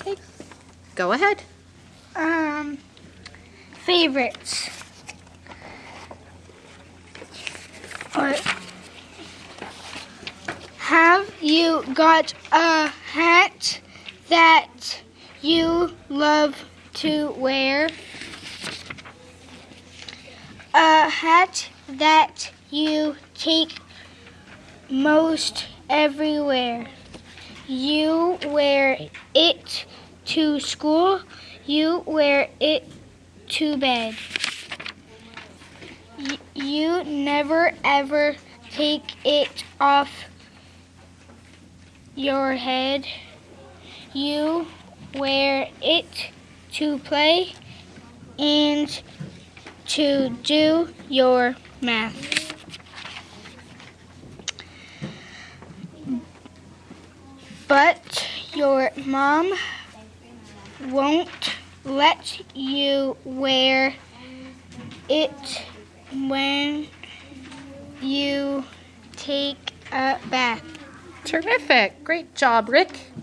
Okay. Go ahead. Favorites. Have you got a hat that you love to wear? A hat that you take most everywhere. You wear it to school. You wear it to bed. You never ever take it off your head. You wear it to play and to do your math. But your mom won't let you wear it when you take a bath. Terrific. Great job, Rick.